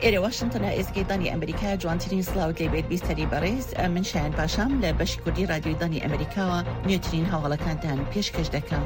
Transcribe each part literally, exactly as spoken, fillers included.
إلى واشنطن إزجي ضاني أمريكا جوانترين سلاوت لبيت بيستري باريس من شان باشام لبش كردي راديو ضاني أمريكا نيوترين هاولا كانتان بيشكش دكا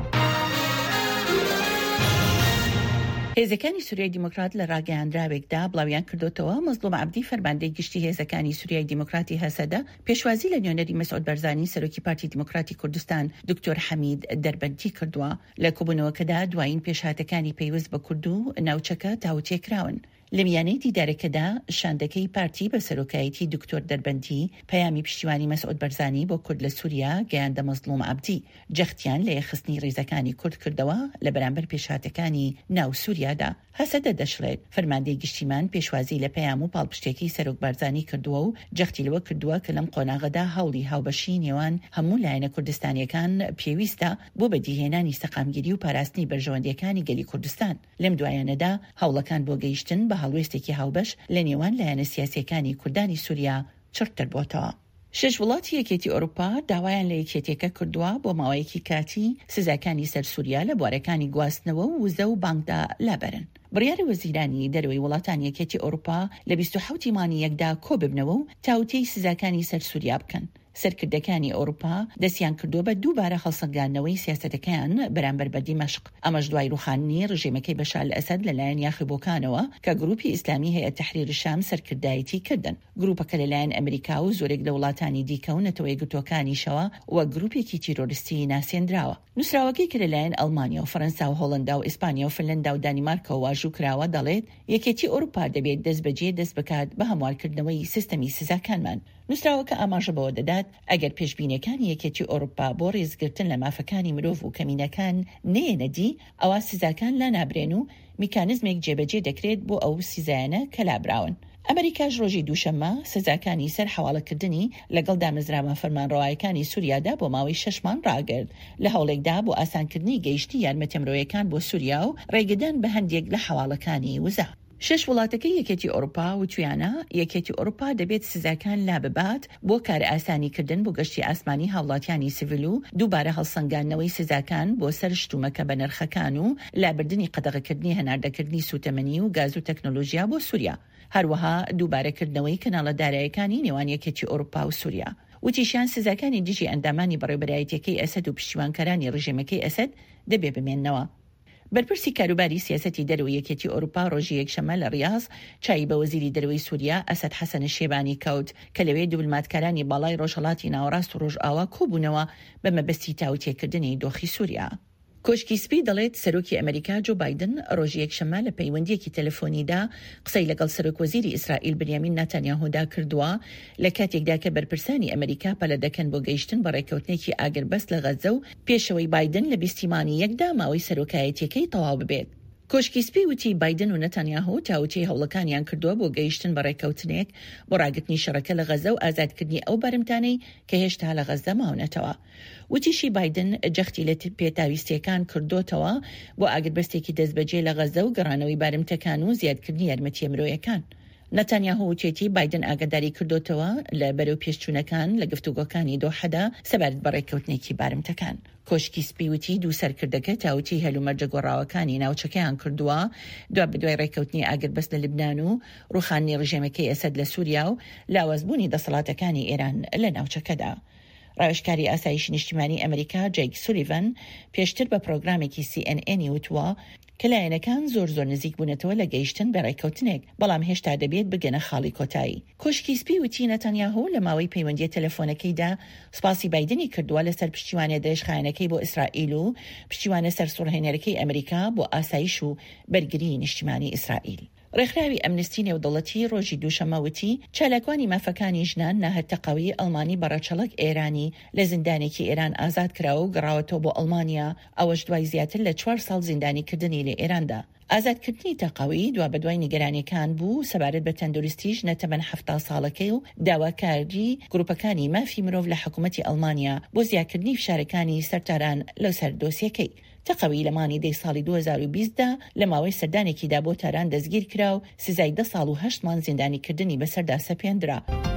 هێزەکانی سووریای دیموکرات لە ڕاگەیاندراوێکدا بڵاویان کردوتەوە مەزلوم عەبدی فەرماندەی گشتی هێزەکانی سووریای دیموکراتی هەسەدە پێشوازی لە نوێنەری مەسعود بەرزانی سەرۆکی پارتی دیموکراتی کوردستان دکتۆر حەمید دەربەندی کردووە لە کۆبوونەوەکەدا دوایین پێشهاتەکانی پەیوەست بە کورد و ناوچەکە تاوتێکراون. لە میانەی دیدارەکەدا شاندەکەی پارتی بە سەرۆکایەتی دکتۆر دەربەندی پەیامی پشتیوانی مەسعود بەرزانی بۆ کورد لە سووریا گەیاندە مەزلوم عەبدی جەختیان لە یەخستنی ڕێزەکانی کورد کردەوە لە بەرامبەر پێشهاتەکانی ناو سووریادا. هەسەدە دەشڵێت فەرماندەی گشتیمان پێشوازی لە پەیام و پاڵپشتێکی سەرۆک بەرزانی کردووە و جەختی لەوە کردووە کە لەم قۆناغەدا هەوڵی هاوبەشی نێوان هەموو لایەنە کوردستانیەکان پێویستە بۆ بەدیهێنانی سەقامگیری و پاراستنی بەرژەوەندیەکانی گەلی کوردستان. لەم دوایانەدا هەوڵەکان بۆ گەیشتن بە هەڵوێستێکی هاوبەش لە نێوان لایەنە سیاسیەکانی کوردانی سووریا چرتر بۆتەوە. شش وڵاتی یەکێتی ئەوروپا داوایان لە یەکێتیەکە کردووە بۆ ماوەیەکی کاتی سزاکانی سەر سووریا لە بوارەکانی گواستنەوە و وزە و بانکدا لابەرن. بڕیاری وەزیرانی دەرەوەی وڵاتانی یەکێتی ئەوروپا لە بیست و حەوت مانگی یەکدا کۆ ببنەوە و تاوتەی سزاکانی سەر سووریا بکەن. سەرکردەکانی ئەوروپا دەستیان کردووە بە دووبارە هەڵسەنگاندنەوەی سیاسەتەکەیان بەرامبەر بە دیمەشق. ئەمەش دوای ڕوخاندنی ڕژێمەکەی بەشار ئەسەد لەلایەن یاخیبۆکانەوە کە گروپی ئیسلامی هەیە تەحریر شام سەرکردایەتی کردن. گروپەکە لەلایەن ئەمریکا و زۆرێک لە وڵاتانی دیکە و نەتەوەی گوتۆکانیشەوە و گروپێکی تیرۆریستی ناسێنراوە. نووسراوەکەی کە لەلایەن ئەڵمانیا و فەرەنسا و هۆڵندا و ئیسپانیا و فنلەندا و دانیمارکەوە واژوو کراوە دەڵێت یەکێتی ئەوروپا دەبێت دەست بەجێ دەست بکات بە هەموارکردنەوەی سیستەمی سزاکانمان. نووسراوەکە ئاماژە بەوە دەدات ئەگەر پێشبینیەکانی یەکێتی ئەوروپا بۆ ڕێزگرتن لە مافەکانی مرۆڤ و کەمینەکان نێنەدی ئەوە سزاکان لا نابرێن و میکانیزمێک جێبەجێ دەکرێت بۆ ئەو سیزایانە کە لابراون. ئەمریکاش ڕۆژی دووشەممە سزاکانی سەر حواڵەکردنی لەگەڵ دامەزراوە فەرمانڕەوایەکانی سووریادا بۆ ماوەی شەشمان ڕاگرت لە هەوڵێکدا بۆ ئاسانکردنی گەیشتی یارمەتیە مرۆیەکان بۆ سووریا و ڕێگەدان بە هەندێک لە حواڵەکانی وزە. شش وڵاتەکەی یەکێتی ئەوروپا و تویانە یەکێتی ئەوروپا دەبێت سزاکان لا ببات بۆ کارە ئاسانیکردن بۆ گەشتی ئاسمانی هاوڵاتیانی سیڤیل و دووبارە هەڵسەنگاندنەوەی سزاکان بۆ سەر شتومەکە بە نرخەکان و لابردنی قەدەغەکردنی هەناردەکردنی سوتەمەنی و گاز و تەکنۆلۆژیا بۆ سووریا. هەروەها دووبارەکردنەوەی کەناڵە داراییەکانی نێوان یەکێتی ئەوروپا و سووریا. وتیشیان سزاکانی دژی ئەندامانی بەڕێوەبەرایەتیەکەی ئەسەد و پشتیوانکەرانی ڕژێمەکەی ئەسەد دەبێ بمێننەوە. بەرپرسی کاروباری سیاسەتی دەرەوەی یەکێتی ئەوروپا ڕۆژی یەکشەممە لە ڕیاض چای بە وەزیری دەرەوەی سووریا ئەسەد حەسەن شێبانی کەوت کە لەوێ دیپلۆماتکارانی باڵای ڕۆژهەڵاتی ناوەڕاست و ڕۆژئاوا کۆبوونەوە بە مەبەستی تاوتێکردنی دۆخی سووریا. کۆشکی سپی دەڵێت سەرۆکی ئەمریکا جو بایدن ڕۆژی یەکشەممە لە پەیوەندیەکی تەلەفۆنیدا قسەی لەگەڵ سەرۆک وەزیری ئیسرائیل بنیامین نەتانیاهودا کردووە لە کاتێکدا کە بەرپرسانی ئەمریکا پەلە دەکەن بۆ گەیشتن بە ڕێکەوتنێکی ئاگربەست لە غەزە و پێشەوەی بایدن لە بیستیمانی یەکدا ماوەی سەرۆکایەتیەکەی تەواو ببێت. کۆشکی سپی وتی بایدن و نەتانیاهو تاوتی هەوڵەکانیان کردووە بۆ گەیشتن بە ڕێکەوتنێک بۆ ڕاگرتنی شەڕەکە لە غەزە و ئازادکردنی ئەو بارمتانەی کە هێشتا لە غەزە ماونەتەوە. وتیشی بایدن جەختی لە پێتاویستیەکان کردوتەوە بۆ ئاگربەستێکی دەستبەجێ لە غەزە و گەڕانەوەی بارمتەکان و زیادکردنی یارمەتیە مرۆیەکان. نەتانیاهو وتێتی بایدن ئاگاداری کردوتەوە لە بەرەو پێشچوونەکان لە گفتوگۆکانی دۆحەدا سەبارەت بە ڕێکەوتنێکی بارمتەکان. کۆشکی سپی وتی دوو سەرکردەکە تاوتی هەلومەرجە گۆڕاوەکانی ناوچەکەیان کردووە دوا بەدوای ڕێکەوتنی ئاگربەست لە لبنان و ڕوخاندنی ڕژێمەکەی ئەسەد لە سووریا و لاوازبوونی دەسەڵاتەکانی ئێران لە ناوچەکەدا. ڕاوێژکاری ئاسایشی نیشتیمانی ئەمریکا جەیک سولیڤەن پێشتر بە پرۆگرامێکی سی ئەن ئێنی وتووە کە لایەنەکان زۆر زۆر نزیک بوونەتەوە لە گەیشتن بە ڕێکەوتنێک بەڵام هێشتا دەبێت بگەنە خاڵی کۆتایی. کۆشکی سپی وتی نەتانیاهو لە ماوەی پەیوەندیە تەلەفۆنەکەیدا سوپاسی بایدنی کردووە لەسەر پشتیوانە درێژخایەنەکەی بۆ ئیسرائیل و پشتیوانە سەرسوڕهێنەرەکەی ئەمریکا بۆ ئاسایش و بەرگری نیشتیمانی ئیسرائیل. ڕێکخراوی ئەمنستی نێودەوڵەتی ڕۆژی دووشەممە وتی چالاکوانی مافەکانی ژنان ناهەتەقەوی ئەڵمانی بەڕەچەڵک ئێرانی لە زیندانێکی ئێران ئازاد کراوە و گەڕاوەتەوە بۆ ئەڵمانیا ئەوەش دوای زیاتر لە چوار ساڵ زیندانیکردنی لە ئێراندا. ئازادکردنی تەقەوی دوا بە دوای نیگەرانیەکان بوو سەبارەت بە تەندروستیش نەتەمەن هەفتا ساڵەکەی و داواکاری گروپەکانی مافی مرۆڤ لە حکوومەتی ئەڵمانیا بۆ زیادکردنی فشارەکانی سەرتاران لەو سەر دۆسیەکەی. تەقەوی لە مانی دەی ساڵی دوو هەزار و بیستدا لە ماوەی سەردانێکیدا بۆ تاران دەستگیر کرا و سزای دە ساڵ و هەشت مان زیندانیکردنی بەسەردا سەپێندرا.